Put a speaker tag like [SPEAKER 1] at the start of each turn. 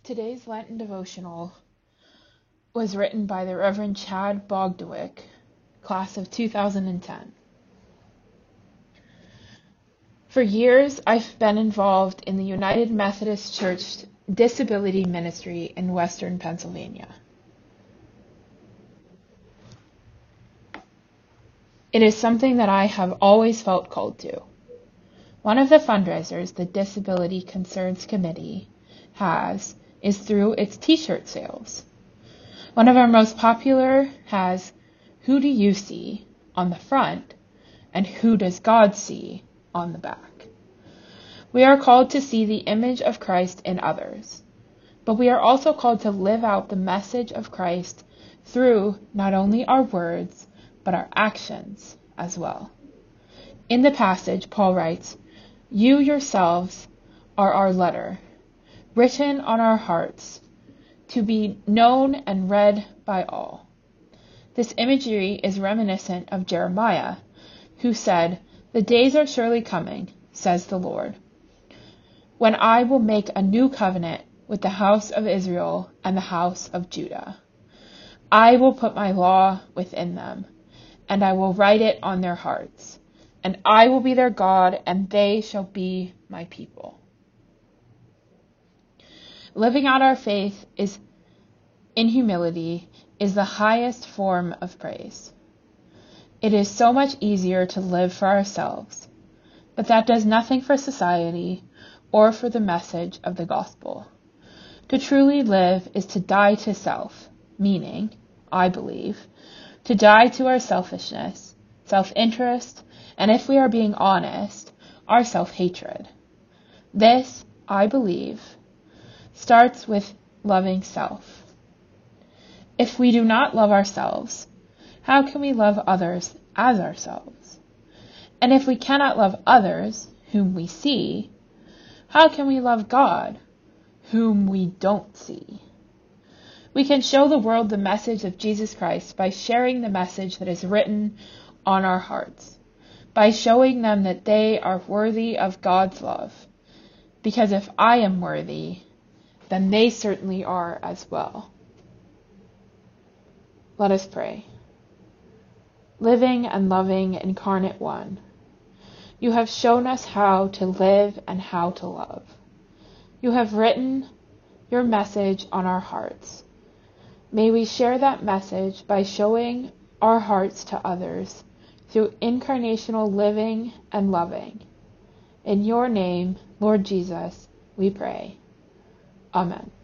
[SPEAKER 1] Today's Lenten devotional was written by the Reverend Chad Bogdawick, class of 2010. For years, I've been involved in the United Methodist Church Disability Ministry in Western Pennsylvania. It is something that I have always felt called to. One of the fundraisers the Disability Concerns Committee has is through its t-shirt sales. One of our most popular has "Who do you see?" on the front and "Who does God see?" on the back. We are called to see the image of Christ in others, but we are also called to live out the message of Christ through not only our words, but our actions as well. In the passage, Paul writes, "You yourselves are our letter, written on our hearts, to be known and read by all." This imagery is reminiscent of Jeremiah, who said, "The days are surely coming, says the Lord, when I will make a new covenant with the house of Israel and the house of Judah. I will put my law within them, and I will write it on their hearts, and I will be their God, and they shall be my people." Living out our faith in humility is the highest form of praise. It is so much easier to live for ourselves, but that does nothing for society or for the message of the gospel. To truly live is to die to self, meaning, I believe, to die to our selfishness, self-interest, and if we are being honest, our self-hatred. This, I believe, starts with loving self. If we do not love ourselves, how can we love others as ourselves? And if we cannot love others, whom we see, how can we love God, whom we don't see? We can show the world the message of Jesus Christ by sharing the message that is written on our hearts, by showing them that they are worthy of God's love. Because if I am worthy, then they certainly are as well. Let us pray. Living and loving Incarnate One, you have shown us how to live and how to love. You have written your message on our hearts. May we share that message by showing our hearts to others through incarnational living and loving. In your name, Lord Jesus, we pray. Amen.